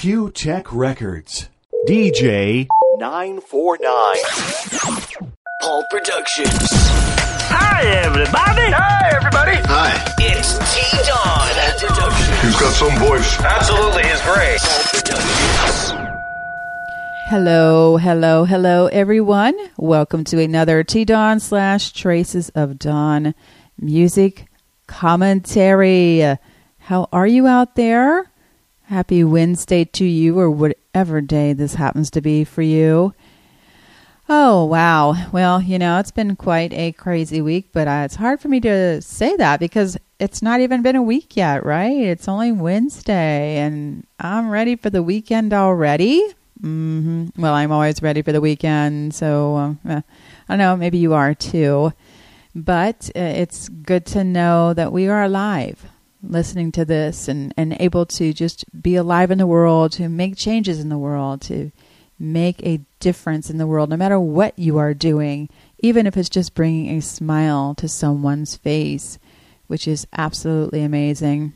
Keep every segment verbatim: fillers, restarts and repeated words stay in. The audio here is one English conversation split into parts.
Q-Tech Records. D J nine four nine. Paul Productions. Hi, everybody. Hi, everybody. Hi. It's T-Don Productions. He's got some voice. Absolutely, his grace. Paul Productions. Hello, hello, hello, everyone. Welcome to another T-Don slash Traces of Dawn music commentary. How are you out there? Happy Wednesday to you, or whatever day this happens to be for you. Oh, wow. Well, you know, it's been quite a crazy week, but uh, it's hard for me to say that because it's not even been a week yet, right? It's only Wednesday, and I'm ready for the weekend already. Mm-hmm. Well, I'm always ready for the weekend, so uh, I don't know, maybe you are too. But uh, it's good to know that we are alive, listening to this and, and able to just be alive in the world, to make changes in the world, to make a difference in the world, no matter what you are doing, even if it's just bringing a smile to someone's face, which is absolutely amazing.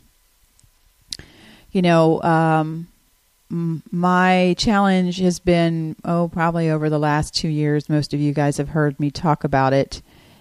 You know, um, m- my challenge has been, oh, probably over the last two years, most of you guys have heard me talk about it,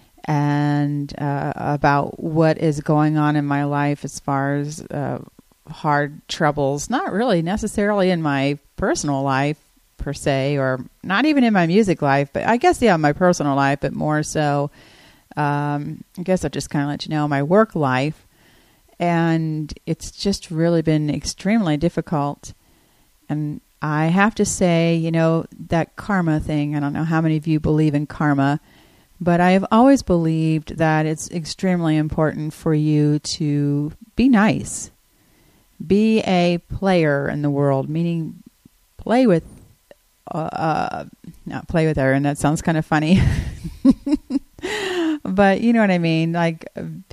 and uh, about what is going on in my life as far as uh, hard troubles, not really necessarily in my personal life per se, or not even in my music life, but I guess, yeah, my personal life, but more so, um, I guess I'll just kind of let you know, my work life. And it's just really been extremely difficult. And I have to say, you know, that karma thing, I don't know how many of you believe in karma, but I have always believed that it's extremely important for you to be nice. Be a player in the world, meaning play with, uh, uh not play with her, and that sounds kind of funny. But you know what I mean? Like,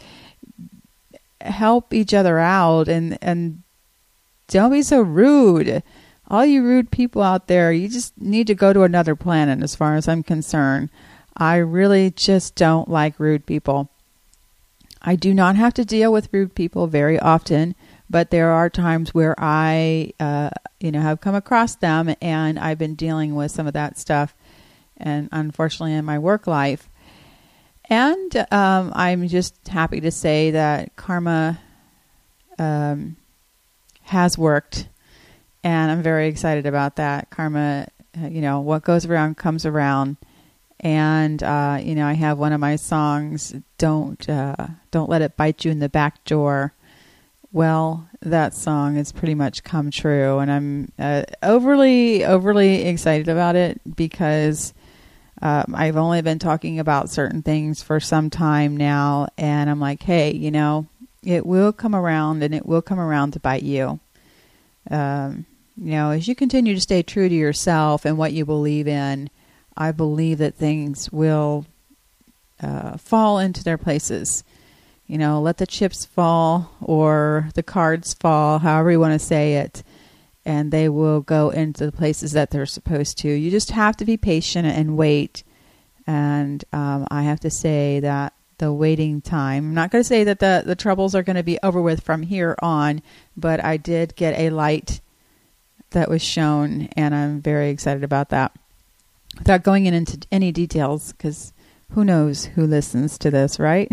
help each other out, and, and don't be so rude. All you rude people out there, you just need to go to another planet as far as I'm concerned. I really just don't like rude people. I do not have to deal with rude people very often, but there are times where I, uh, you know, have come across them, and I've been dealing with some of that stuff, and unfortunately in my work life. And um, I'm just happy to say that karma um, has worked, and I'm very excited about that. Karma, you know, what goes around comes around. And, uh, you know, I have one of my songs, Don't uh, Don't Let It Bite You in the Back Door. Well, that song has pretty much come true. And I'm uh, overly, overly excited about it because um, I've only been talking about certain things for some time now. And I'm like, hey, you know, it will come around, and it will come around to bite you. Um, you know, as you continue to stay true to yourself and what you believe in, I believe that things will uh, fall into their places. You know, let the chips fall or the cards fall, however you want to say it, and they will go into the places that they're supposed to. You just have to be patient and wait. And um, I have to say that the waiting time, I'm not going to say that the, the troubles are going to be over with from here on, but I did get a light that was shown, and I'm very excited about that. Without going into any details, because who knows who listens to this, right?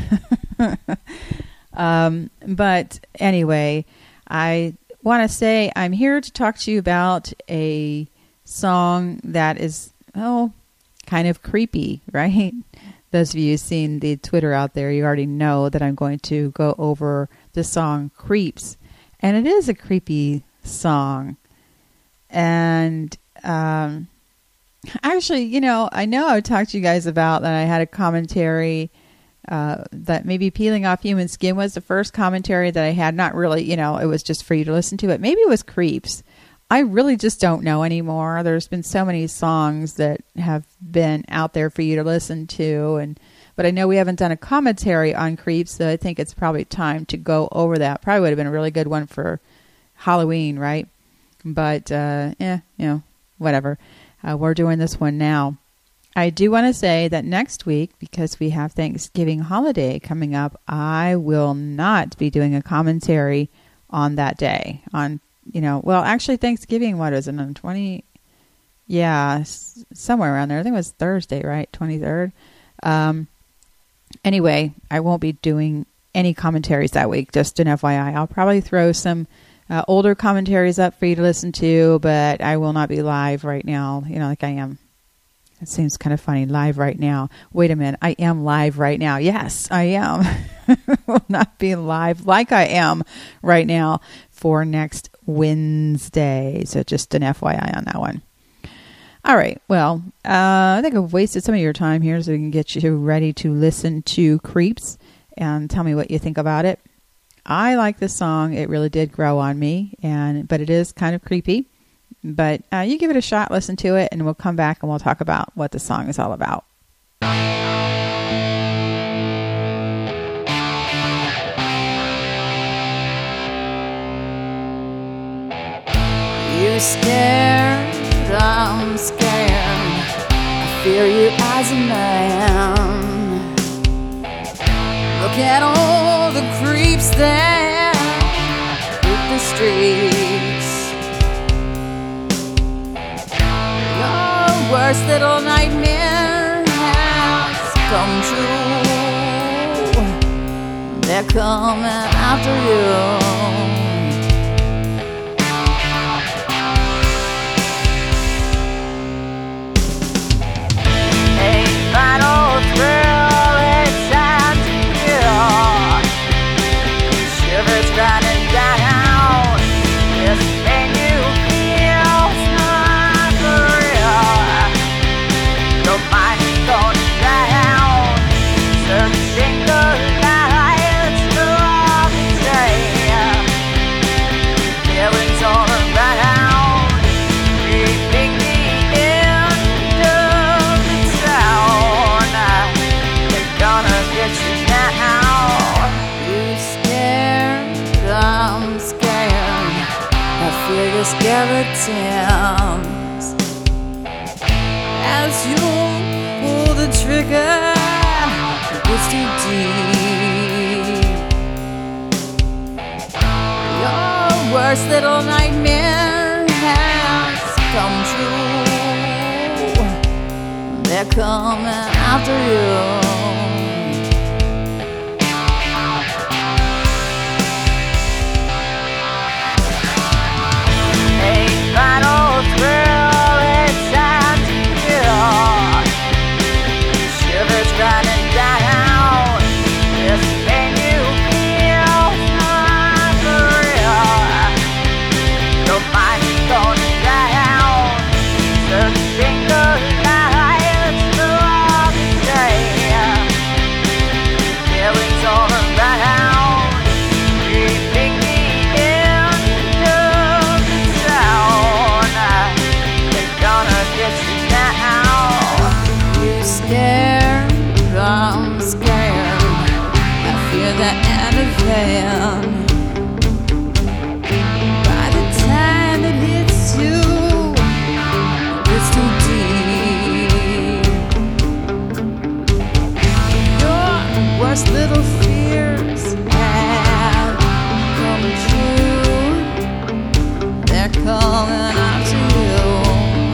um, but anyway, I want to say I'm here to talk to you about a song that is, oh, kind of creepy, right? Those of you who've seen the Twitter out there, you already know that I'm going to go over the song Creeps. And it is a creepy song. And, um... actually, you know, I know I've talked to you guys about that I had a commentary uh, that maybe Peeling Off Human Skin was the first commentary that I had. Not really, you know, it was just for you to listen to, but maybe it was Creeps. I really just don't know anymore. There's been so many songs that have been out there for you to listen to, and but I know we haven't done a commentary on Creeps, so I think it's probably time to go over that. Probably would have been a really good one for Halloween, right? But, uh, yeah, you know, whatever. Uh, we're doing this one now. I do want to say that next week, because we have Thanksgiving holiday coming up, I will not be doing a commentary on that day, on you know, well, actually Thanksgiving, what is it, on twenty? Yeah, s- somewhere around there. I think it was Thursday, right? twenty-third. Um, anyway, I won't be doing any commentaries that week, just an F Y I. I'll probably throw some uh, older commentaries up for you to listen to, but I will not be live right now, you know, like I am. It seems kind of funny, live right now. Wait a minute, I am live right now. Yes, I am. Will not be live like I am right now for next Wednesday. So just an F Y I on that one. All right. Well, uh, I think I've wasted some of your time here so we can get you ready to listen to Creeps and tell me what you think about it. I like this song. It really did grow on me, and but it is kind of creepy. But uh, you give it a shot, listen to it, and we'll come back and we'll talk about what the song is all about. You scared, I'm scared. I fear you as a man. Look at all the creeps there hit the streets. Your worst little nightmare has come true. They're coming after you. Final thrill, it's time to kill. Shivers running down. This pain you feel's not for real. Your mind's going down, searching the lights throughout the day. Feelings all around, creeping the end of the town. They're gonna get you now. You scared, I'm scared. I feel your skeletons as you pull the trigger. It's too deep. Your worst little nightmare has come true. They're coming after you. A final thrill, it's time to kill. Shivers running down. This pain you feel's not for real. Your mind's going down, searching the lights throughout the day. Feelings all around, creeping the end of the town. They're gonna get you now. You scared, I'm scared. I fear the end of them. By the time it hits you, it's too deep. Your worst little fears have come true. They're calling out to you.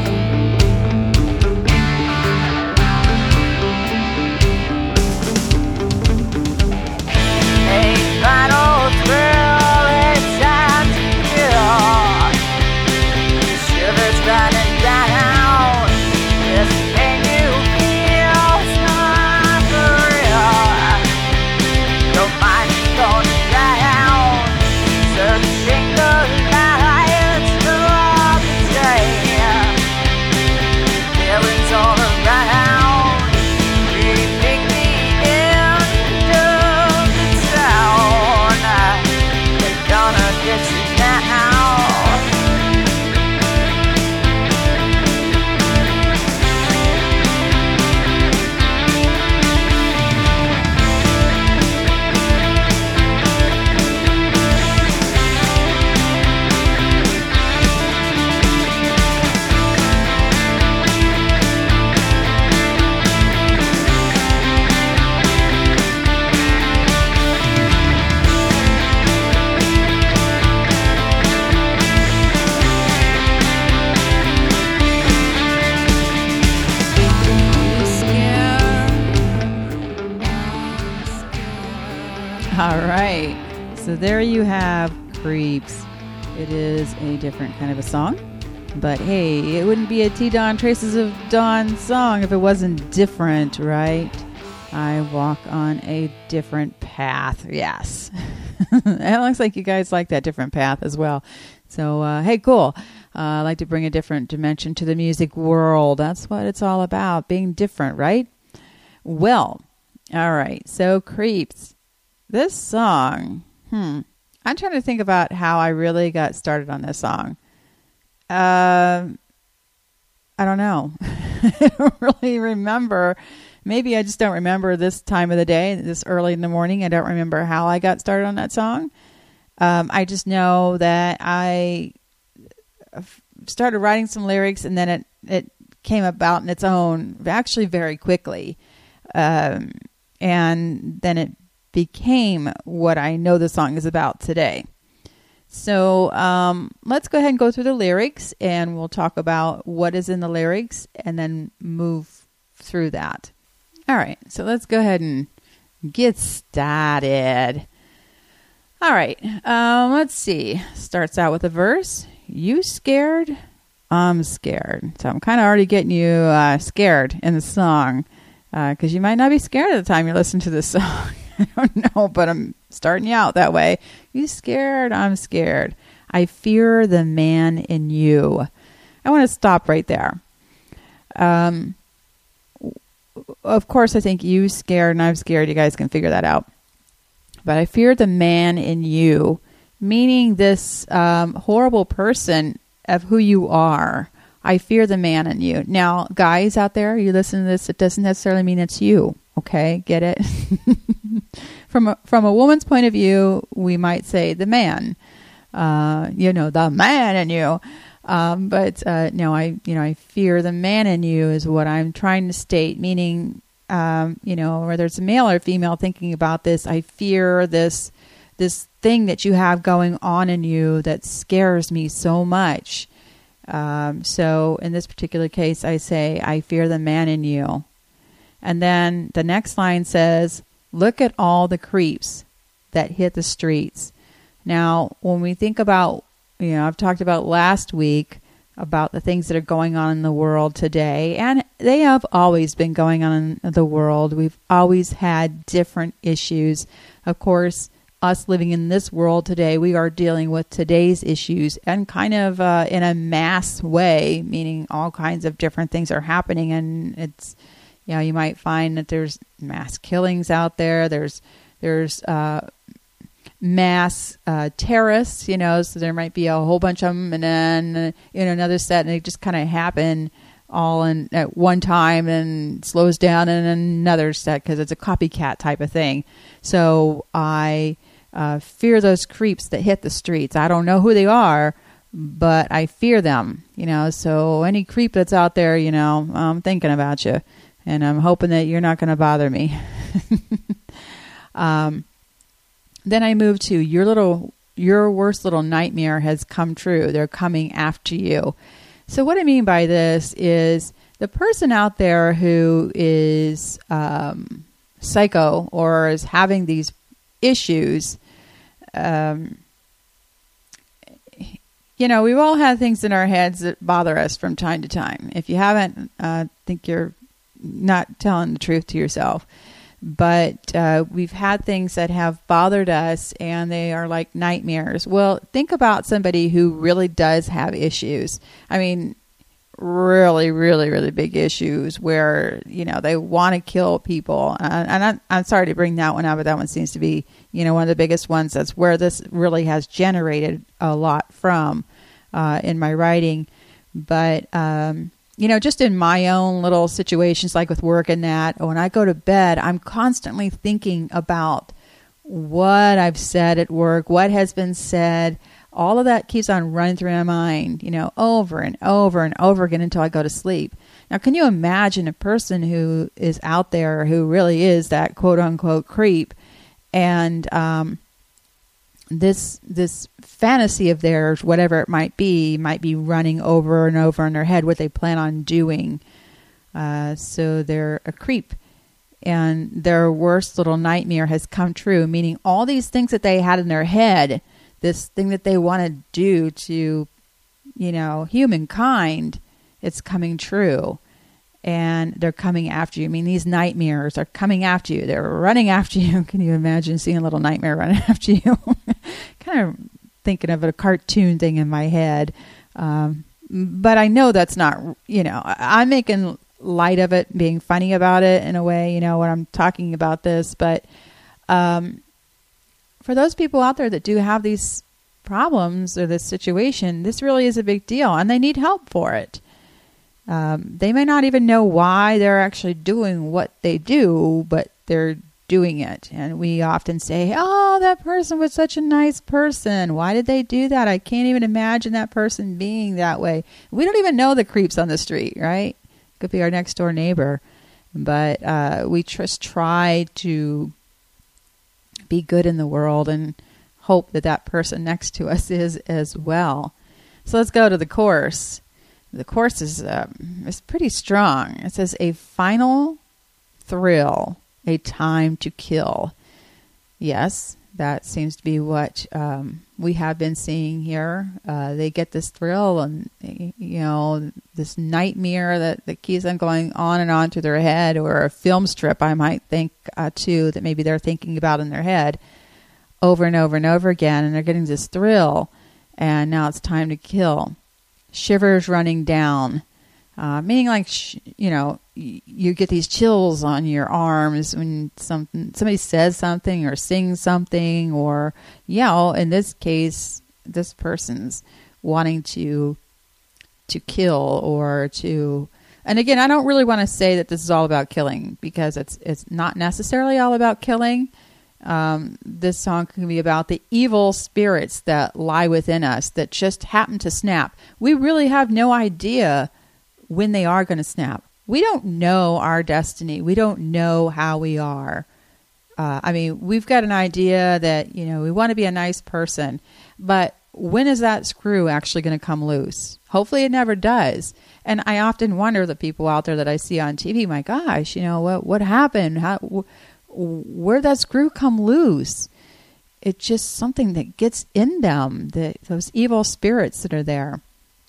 A final thrill, it's time to kill. Shivers running down. This pain you feel's not for real. Your mind's going down, searching the lights throughout So there you have Creeps. It is a different kind of a song. But hey, it wouldn't be a T-Dawn Traces of Dawn song if it wasn't different, right? I walk on a different path. Yes. It looks like you guys like that different path as well. So, uh, hey, cool. Uh, I like to bring a different dimension to the music world. That's what it's all about, being different, right? Well, all right. So, Creeps. This song, hmm. I'm trying to think about how I really got started on this song. Uh, I don't know. I don't really remember. Maybe I just don't remember this time of the day, this early in the morning. I don't remember how I got started on that song. Um, I just know that I started writing some lyrics, and then it, it came about in its own, actually very quickly. Um, and then it became what I know the song is about today. So um, let's go ahead and go through the lyrics, and we'll talk about what is in the lyrics and then move through that. All right, so let's go ahead and get started. All right, um, let's see. Starts out with a verse. You scared? I'm scared. So I'm kind of already getting you uh, scared in the song because uh, you might not be scared at the time you listen to this song. I don't know, but I'm starting you out that way. You scared? I'm scared. I fear the man in you. I want to stop right there. Um, of course, I think you scared and I'm scared. You guys can figure that out. But I fear the man in you, meaning this um, horrible person of who you are. I fear the man in you. Now, guys out there, you listen to this, it doesn't necessarily mean it's you. Okay, get it? From a, from a woman's point of view, we might say the man, uh, you know, the man in you. Um, but uh, no, I, you know, I fear the man in you is what I'm trying to state. Meaning, um, you know, whether it's a male or female thinking about this, I fear this, this thing that you have going on in you that scares me so much. Um, so in this particular case, I say, I fear the man in you. And then the next line says, look at all the creeps that hit the streets. Now, when we think about, you know, I've talked about last week about the things that are going on in the world today, and they have always been going on in the world. We've always had different issues. Of course, us living in this world today, we are dealing with today's issues and kind of uh, in a mass way, meaning all kinds of different things are happening, and it's, you know, you might find that there's mass killings out there. There's there's uh, mass uh, terrorists, you know, so there might be a whole bunch of them, and then uh, in another set, and they just kind of happen all in at one time and slows down in another set because it's a copycat type of thing. So I uh, fear those creeps that hit the streets. I don't know who they are, but I fear them, you know. So any creep that's out there, you know, I'm thinking about you. And I'm hoping that you're not going to bother me. um, then I move to your little, your worst little nightmare has come true. They're coming after you. So what I mean by this is the person out there who is um, psycho or is having these issues. Um, you know, we've all had things in our heads that bother us from time to time. If you haven't, I uh, think you're not telling the truth to yourself. But uh, we've had things that have bothered us and they are like nightmares. Well, think about somebody who really does have issues. I mean, really, really, really big issues where, you know, they want to kill people. Uh, and I'm, I'm sorry to bring that one up, but that one seems to be, you know, one of the biggest ones. That's where this really has generated a lot from uh, in my writing. But, um, you know, just in my own little situations, like with work and that, when I go to bed, I'm constantly thinking about what I've said at work, what has been said. All of that keeps on running through my mind, you know, over and over and over again until I go to sleep. Now, can you imagine a person who is out there who really is that quote unquote creep, and um, this this fantasy of theirs, whatever it might be, might be running over and over in their head what they plan on doing. Uh, so they're a creep. and their worst little nightmare has come true, meaning all these things that they had in their head, this thing that they want to do to, you know, humankind, it's coming true. And they're coming after you. I mean, these nightmares are coming after you. They're running after you. Can you imagine seeing a little nightmare running after you? Kind of thinking of a cartoon thing in my head. Um, but I know that's not, you know, I, I'm making light of it, being funny about it in a way, you know, when I'm talking about this. But um, for those people out there that do have these problems or this situation, this really is a big deal, and they need help for it. Um, they may not even know why they're actually doing what they do, but they're doing it. And we often say, oh, that person was such a nice person. Why did they do that? I can't even imagine that person being that way. We don't even know the creeps on the street, right? Could be our next door neighbor. But uh, we just try to be good in the world and hope that that person next to us is as well. So let's go to the chorus. The chorus is, um, is pretty strong. It says, a final thrill, a time to kill. Yes, that seems to be what um, we have been seeing here. Uh, they get this thrill and, you know, this nightmare that, that keeps on going on and on through their head, or a film strip, I might think, uh, too, that maybe they're thinking about in their head over and over and over again, and they're getting this thrill, and now it's time to kill. Shivers running down, uh, meaning like, sh- you know, y- you get these chills on your arms when something somebody says something or sings something, or, you know, in this case, this person's wanting to to kill or to. And again, I don't really want to say that this is all about killing, because it's it's not necessarily all about killing. Um, this song can be about the evil spirits that lie within us that just happen to snap. We really have no idea when they are going to snap. We don't know our destiny. We don't know how we are. Uh, I mean, we've got an idea that, you know, we want to be a nice person, but when is that screw actually going to come loose? Hopefully it never does. And I often wonder, the people out there that I see on T V, my gosh, you know, what, what happened? How, wh- where'd that screw come loose? It's just something that gets in them, the, those evil spirits that are there.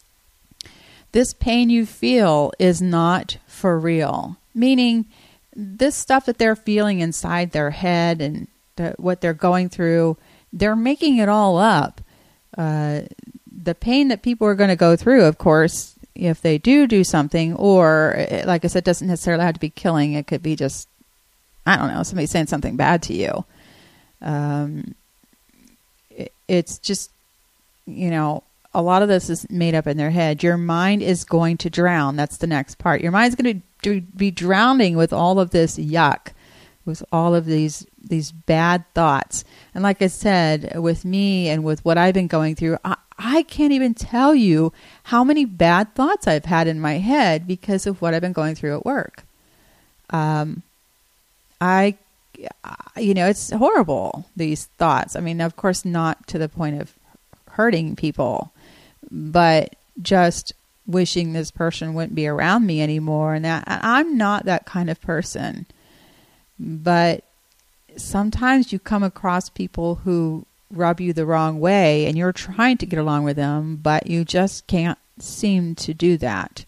This pain you feel is not for real, meaning this stuff that they're feeling inside their head and the, what they're going through, they're making it all up. Uh, the pain that people are going to go through, of course, if they do do something, or like I said, doesn't necessarily have to be killing. It could be just, I don't know, somebody saying something bad to you. Um, it, it's just, you know, a lot of this is made up in their head. Your mind is going to drown. That's the next part. Your mind's going to be drowning with all of this yuck, with all of these these bad thoughts. And like I said, with me and with what I've been going through, I, I can't even tell you how many bad thoughts I've had in my head because of what I've been going through at work. Um, I, you know, it's horrible, these thoughts. I mean, of course, not to the point of hurting people, but just wishing this person wouldn't be around me anymore. And that, I'm not that kind of person. But sometimes you come across people who rub you the wrong way, and you're trying to get along with them, but you just can't seem to do that.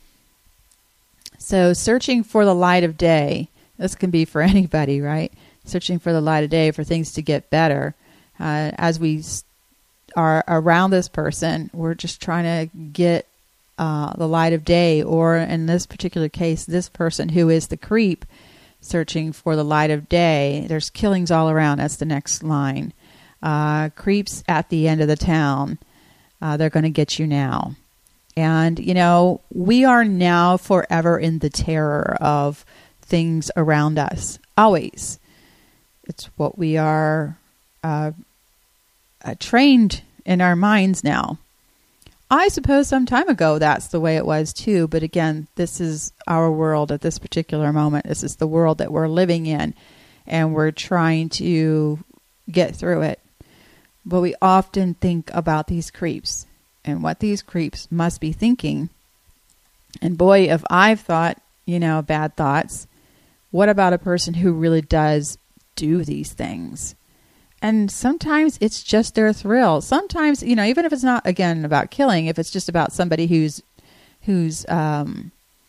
So searching for the light of day, this can be for anybody, right? Searching for the light of day for things to get better. Uh, as we are around this person, we're just trying to get uh, the light of day, or in this particular case, this person who is the creep, searching for the light of day. There's killings all around. That's the next line. Uh, creeps at the end of the town. Uh, they're going to get you now. And, you know, we are now forever in the terror of things around us. Always. It's what we are uh, uh, trained in our minds now. I suppose some time ago that's the way it was too. But again, this is our world at this particular moment. This is the world that we're living in. And we're trying to get through it. But we often think about these creeps and what these creeps must be thinking. And boy, if I've thought, you know, bad thoughts, What about a person who really does do these things? And sometimes it's just their thrill. Sometimes, you know, even if it's not, again, about killing, if it's just about somebody who's, who's, um,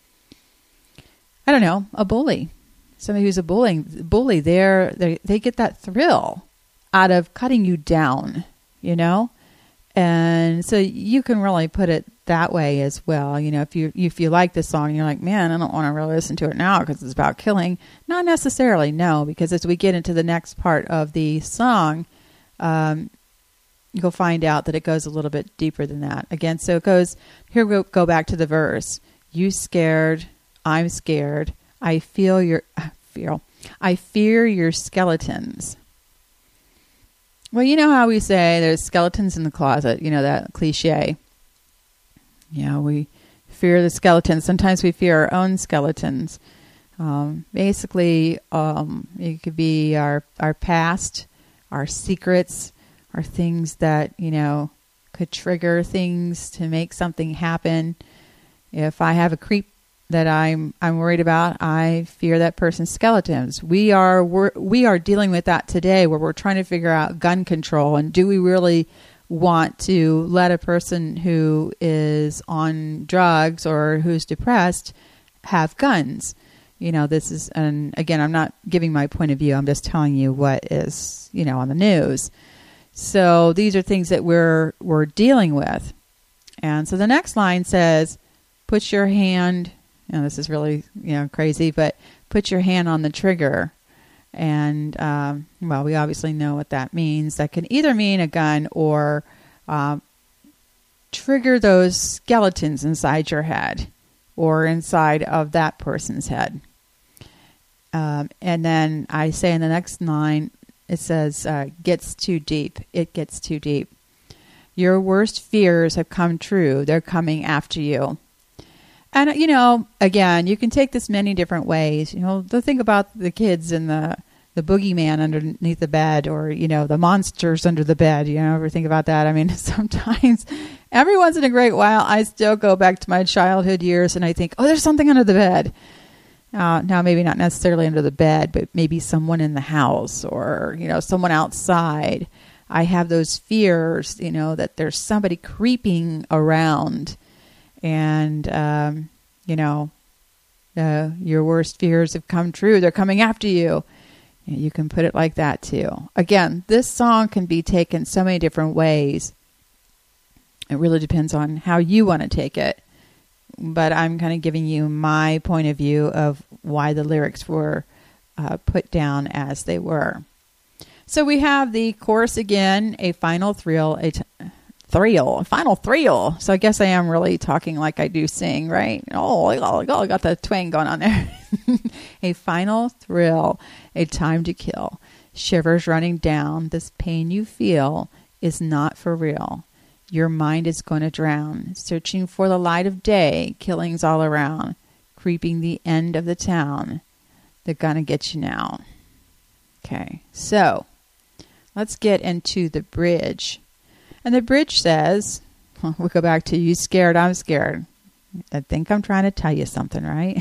I don't know, a bully, somebody who's a bullying bully, they're, they they get that thrill out of cutting you down, you know? And so you can really put it that way as well. You know, if you if you like this song and you're like, man, I don't want to really listen to it now because it's about killing. Not necessarily, no, because as we get into the next part of the song, um, you'll find out that it goes a little bit deeper than that. Again, so it goes, here we go back to the verse. You scared, I'm scared. I feel your, feel, I fear your skeletons. Well, you know how we say there's skeletons in the closet, you know, that cliche. You know, we fear the skeletons. Sometimes we fear our own skeletons. Um, basically, um, it could be our, our past, our secrets, our things that, you know, could trigger things to make something happen. If I have a creep that I'm I'm worried about, I fear that person's skeletons. We are we're, we are dealing with that today, where we're trying to figure out gun control, and do we really want to let a person who is on drugs or who's depressed have guns? You know, this is, and again, I'm not giving my point of view. I'm just telling you what is, you know, on the news. So these are things that we're we're dealing with. And so the next line says, "Put your hand." You know, this is really, you know, crazy, but put your hand on the trigger. And, um, well, we obviously know what that means. That can either mean a gun or um, trigger those skeletons inside your head or inside of that person's head. Um, and then I say in the next line, it says, uh, gets too deep. It gets too deep. Your worst fears have come true. They're coming after you. And, you know, again, you can take this many different ways. You know, the thing about the kids and the, the boogeyman underneath the bed, or, you know, the monsters under the bed. You know, ever think about that? I mean, sometimes, every once in a great while, I still go back to my childhood years and I think, oh, there's something under the bed. Uh, now, maybe not necessarily under the bed, but maybe someone in the house, or, you know, someone outside. I have those fears, you know, that there's somebody creeping around. And, um, you know, uh, your worst fears have come true. They're coming after you. You can put it like that, too. Again, this song can be taken so many different ways. It really depends on how you want to take it. But I'm kind of giving you my point of view of why the lyrics were uh, put down as they were. So we have the chorus again, a final thrill, a t- thrill, a final thrill. So I guess I am really talking like I do sing, right? Oh, I got the twang going on there. A final thrill, a time to kill. Shivers running down. This pain you feel is not for real. Your mind is going to drown. Searching for the light of day. Killings all around. Creeping the end of the town. They're going to get you now. Okay, so let's get into the bridge. And the bridge says, well, we'll go back to you scared, I'm scared. I think I'm trying to tell you something, right?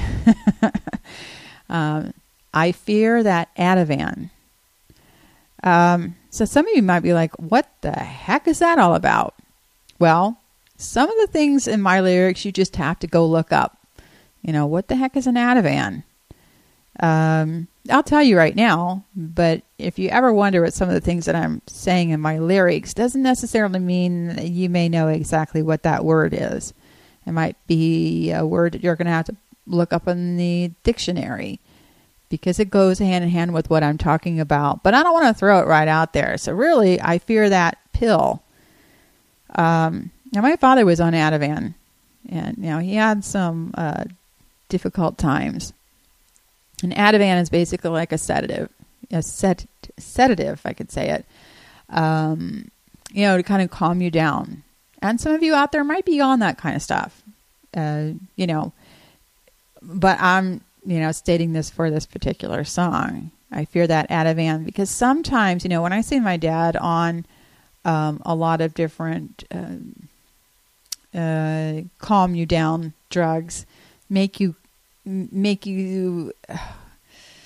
um, I fear that Ativan. Um, so some of you might be like, what the heck is that all about? Well, some of the things in my lyrics, you just have to go look up. You know, what the heck is an Ativan? Um, I'll tell you right now, but if you ever wonder what some of the things that I'm saying in my lyrics, doesn't necessarily mean that you may know exactly what that word is. It might be a word that you're going to have to look up in the dictionary, because it goes hand in hand with what I'm talking about. But I don't want to throw it right out there. So really, I fear that pill. Um, now, my father was on Ativan, and you know he had some uh, difficult times. And Ativan is basically like a sedative, a set, sedative, if I could say it, um, you know, to kind of calm you down. And some of you out there might be on that kind of stuff, uh, you know, but I'm, you know, stating this for this particular song. I fear that Ativan, because sometimes, you know, when I see my dad on um, a lot of different uh, uh, calm you down drugs, make you make you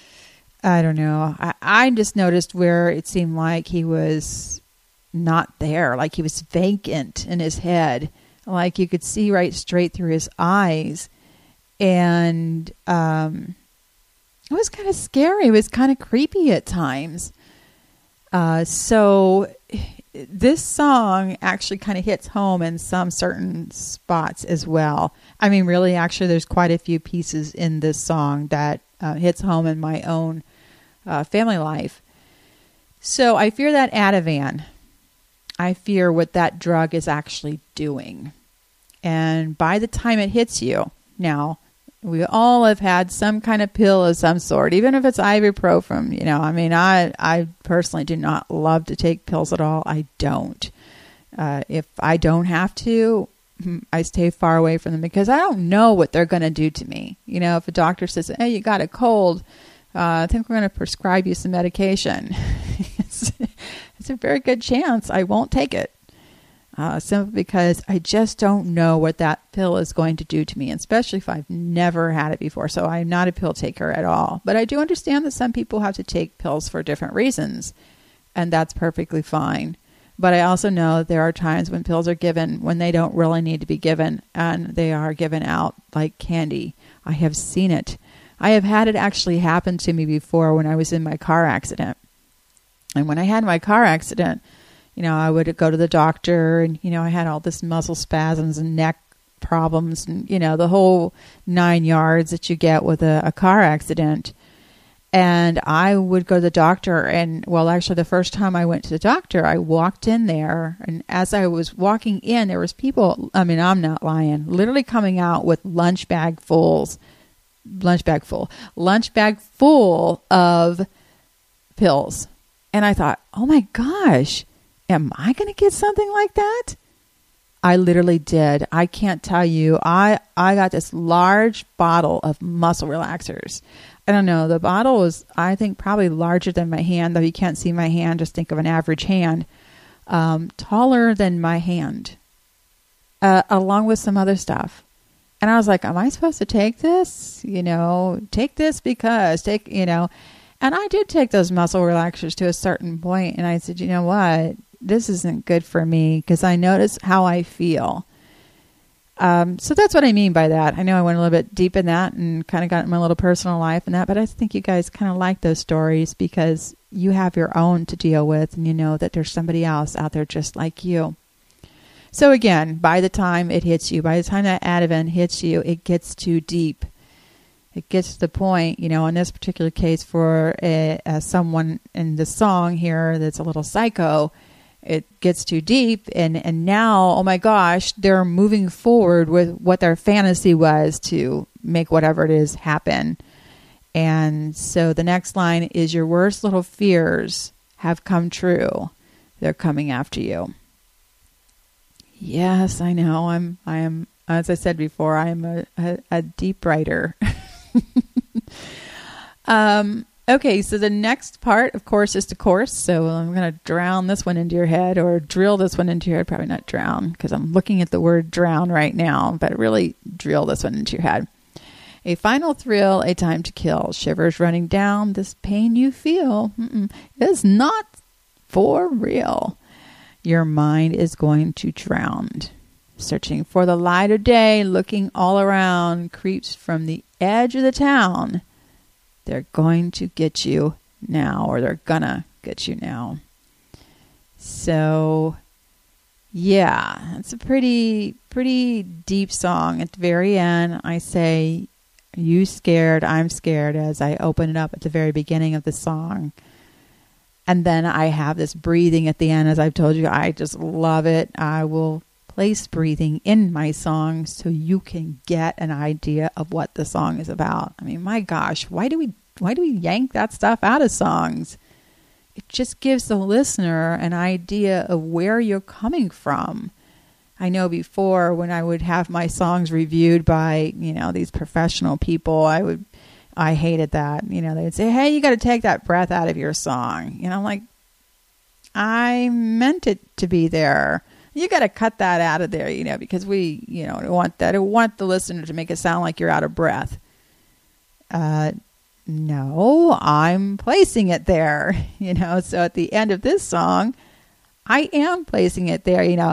I don't know. I, I just noticed where it seemed like he was not there, like he was vacant in his head, like you could see right straight through his eyes. And um, it was kind of scary. It was kind of creepy at times. Uh, so this song actually kind of hits home in some certain spots as well. I mean, really, actually, there's quite a few pieces in this song that uh, hits home in my own uh, family life. So I fear that Ativan. I fear what that drug is actually doing. And by the time it hits you, now, we all have had some kind of pill of some sort, even if it's ibuprofen. You know, I mean, I I personally do not love to take pills at all. I don't. Uh, if I don't have to, I stay far away from them because I don't know what they're going to do to me. You know, if a doctor says, hey, you got a cold, uh, I think we're going to prescribe you some medication. it's, it's a very good chance I won't take it. Uh, simply because I just don't know what that pill is going to do to me, especially if I've never had it before. So I'm not a pill taker at all. But I do understand that some people have to take pills for different reasons, and that's perfectly fine. But I also know there are times when pills are given when they don't really need to be given, and they are given out like candy. I have seen it. I have had it actually happen to me before when I was in my car accident. And when I had my car accident, you know, I would go to the doctor and, you know, I had all this muscle spasms and neck problems and, you know, the whole nine yards that you get with a, a car accident. And I would go to the doctor and, well, actually the first time I went to the doctor, I walked in there. And as I was walking in, there was people, I mean, I'm not lying, literally coming out with lunch bag fulls, lunch bag full, lunch bag full of pills. And I thought, oh my gosh, am I going to get something like that? I literally did. I can't tell you. I, I got this large bottle of muscle relaxers. I don't know. The bottle was, I think, probably larger than my hand, though you can't see my hand. Just think of an average hand. Um, taller than my hand, uh, along with some other stuff. And I was like, am I supposed to take this? You know, take this because, take, you know. And I did take those muscle relaxers to a certain point, and I said, you know what? This isn't good for me because I notice how I feel. Um, so that's what I mean by that. I know I went a little bit deep in that and kind of got in my little personal life and that, but I think you guys kind of like those stories because you have your own to deal with and you know that there's somebody else out there just like you. So again, by the time it hits you, by the time that Ativan hits you, it gets too deep. It gets to the point, you know, in this particular case for a, a someone in the song here that's a little psycho, it gets too deep and, and now, oh my gosh, they're moving forward with what their fantasy was to make whatever it is happen. And so the next line is, your worst little fears have come true. They're coming after you. Yes, I know. I'm, I am, as I said before, I am a, a, a deep writer. um, Okay, so the next part, of course, is the chorus. So I'm going to drown this one into your head or drill this one into your head. Probably not drown because I'm looking at the word drown right now, but really drill this one into your head. A final thrill, a time to kill. Shivers running down, this pain you feel mm-mm, is not for real. Your mind is going to drown. Searching for the light of day, looking all around, creeps from the edge of the town. They're going to get you now, or they're gonna get you now. So, yeah, it's a pretty, pretty deep song. At the very end, I say, you scared, I'm scared, as I open it up at the very beginning of the song. And then I have this breathing at the end. As I've told you, I just love it. I will place breathing in my song so you can get an idea of what the song is about. I mean, my gosh, why do we why do we yank that stuff out of songs? It just gives the listener an idea of where you're coming from. I know before when I would have my songs reviewed by, you know, these professional people, I would I hated that. You know, they'd say, "Hey, you got to take that breath out of your song." You know, I'm like, I meant it to be there. You got to cut that out of there, you know, because we, you know, want that. I want the listener to make it sound like you're out of breath. Uh, no, I'm placing it there, you know. So at the end of this song, I am placing it there, you know,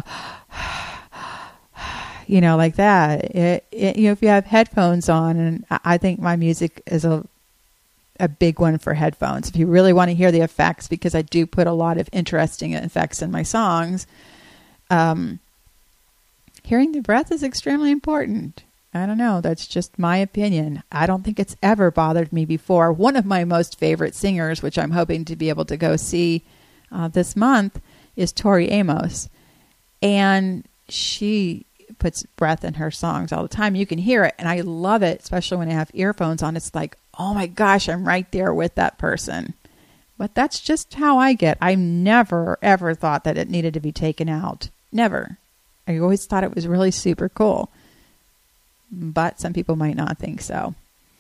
you know, like that. It, it, you know, if you have headphones on, and I think my music is a a big one for headphones. If you really want to hear the effects, because I do put a lot of interesting effects in my songs, um, hearing the breath is extremely important. I don't know. That's just my opinion. I don't think it's ever bothered me before. One of my most favorite singers, which I'm hoping to be able to go see uh, this month, is Tori Amos. And she puts breath in her songs all the time. You can hear it, and I love it, especially when I have earphones on. It's like, oh my gosh, I'm right there with that person. But that's just how I get. I never, ever thought that it needed to be taken out. Never. I always thought it was really super cool. But some people might not think so.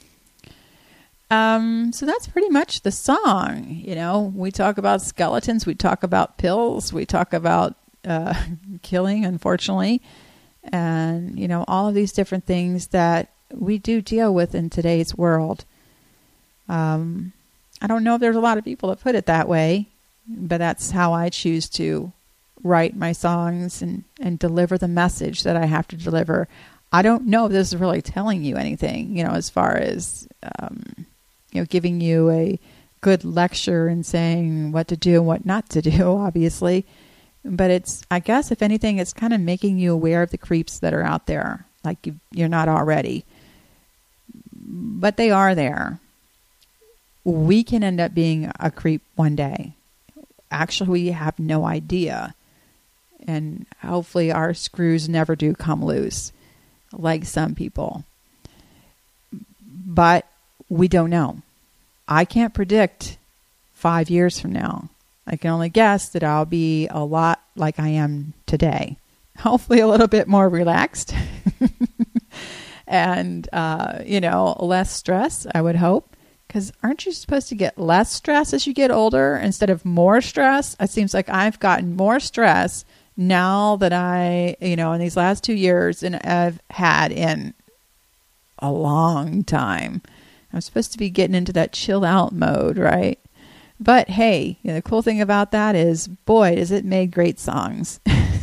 Um, so that's pretty much the song. You know, we talk about skeletons, we talk about pills, we talk about uh, killing, unfortunately, and, you know, all of these different things that we do deal with in today's world. Um, I don't know if there's a lot of people that put it that way, but that's how I choose to write my songs and, and deliver the message that I have to deliver. I don't know if this is really telling you anything, you know, as far as, um, you know, giving you a good lecture and saying what to do and what not to do, obviously. But it's, I guess, if anything, it's kind of making you aware of the creeps that are out there, like you, you're not already. But they are there. We can end up being a creep one day. Actually, we have no idea. And hopefully our screws never do come loose, like some people. But we don't know. I can't predict five years from now. I can only guess that I'll be a lot like I am today. Hopefully a little bit more relaxed. and, uh, you know, less stress, I would hope. Because aren't you supposed to get less stress as you get older instead of more stress? It seems like I've gotten more stress now that I, you know, in these last two years, and I've had in a long time. I'm supposed to be getting into that chill out mode, right? But hey, you know, the cool thing about that is, boy, does it make great songs.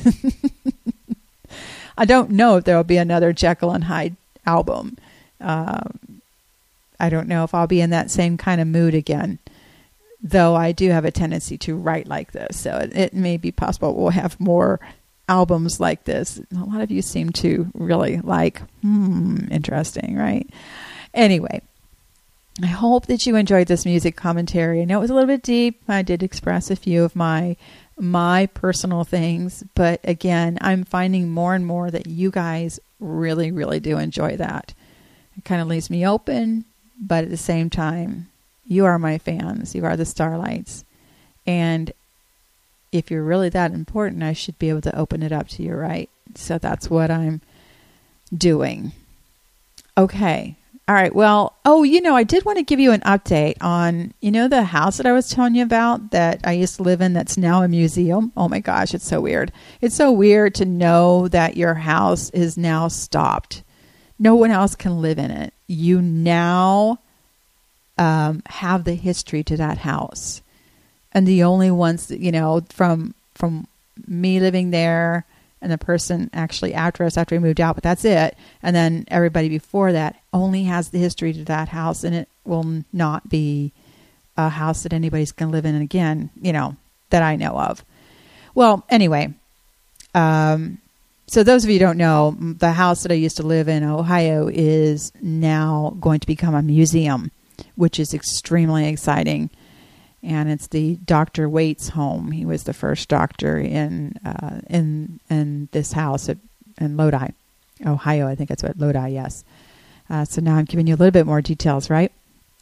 I don't know if there will be another Jekyll and Hyde album. Um, I don't know if I'll be in that same kind of mood again. Though I do have a tendency to write like this. So it, it may be possible we'll have more albums like this. A lot of you seem to really like, hmm, interesting, right? Anyway, I hope that you enjoyed this music commentary. I know it was a little bit deep. I did express a few of my my personal things. But again, I'm finding more and more that you guys really, really do enjoy that. It kind of leaves me open, but at the same time, you are my fans. You are the Starlights. And if you're really that important, I should be able to open it up to you, right? So that's what I'm doing. Okay. All right. Well, oh, you know, I did want to give you an update on, you know, the house that I was telling you about that I used to live in that's now a museum. Oh my gosh, it's so weird. It's so weird to know that your house is now stopped. No one else can live in it. You now Um, have the history to that house, and the only ones that, you know, from from me living there and the person actually after us after we moved out, but that's it. And then everybody before that only has the history to that house, and it will not be a house that anybody's going to live in again, you know, that I know of. Well, anyway, um, so those of you who don't know, the house that I used to live in, Ohio, is now going to become a museum, which is extremely exciting. And it's the Doctor Waits home. He was the first doctor in uh, in in this house at, in Lodi, Ohio. I think that's what, Lodi, yes. Uh, so now I'm giving you a little bit more details, right?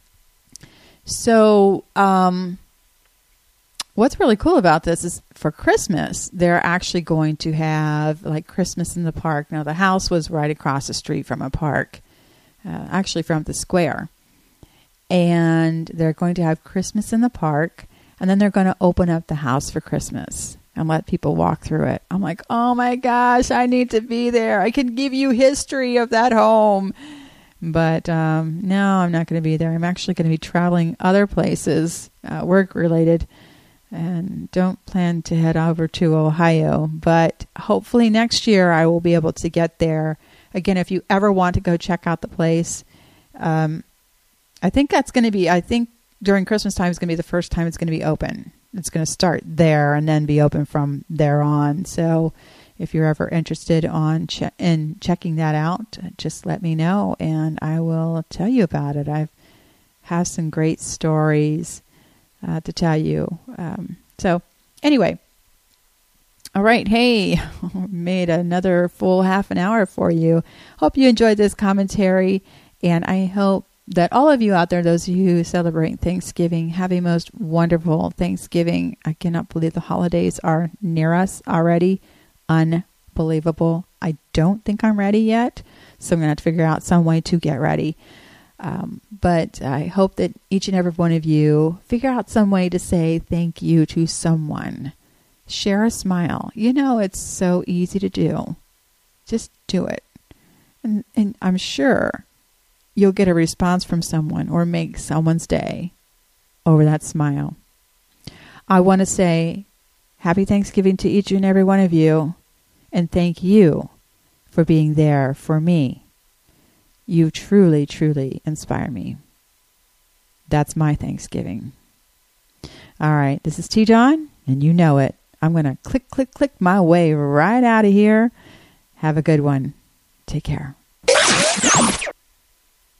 So um, what's really cool about this is for Christmas, they're actually going to have like Christmas in the park. Now, the house was right across the street from a park, uh, actually from the square. And they're going to have Christmas in the park, and then they're going to open up the house for Christmas and let people walk through it. I'm like, oh my gosh, I need to be there. I can give you history of that home. But um, no, I'm not going to be there. I'm actually going to be traveling other places, uh, work-related, and don't plan to head over to Ohio. But hopefully next year I will be able to get there. Again, if you ever want to go check out the place, um, I think that's going to be, I think during Christmas time is going to be the first time it's going to be open. It's going to start there and then be open from there on. So if you're ever interested on che- in checking that out, just let me know and I will tell you about it. I have some great stories uh, to tell you. Um, so anyway, all right. Hey, made another full half an hour for you. Hope you enjoyed this commentary, and I hope that all of you out there, those of you who celebrate Thanksgiving, have a most wonderful Thanksgiving. I cannot believe the holidays are near us already. Unbelievable. I don't think I'm ready yet, so I'm going to have to figure out some way to get ready. Um, but I hope that each and every one of you figure out some way to say thank you to someone. Share a smile. You know, it's so easy to do. Just do it. And, and I'm sure you'll get a response from someone or make someone's day over that smile. I want to say happy Thanksgiving to each and every one of you, and thank you for being there for me. You truly, truly inspire me. That's my Thanksgiving. All right, this is T. Dawn, and you know it. I'm going to click, click, click my way right out of here. Have a good one. Take care.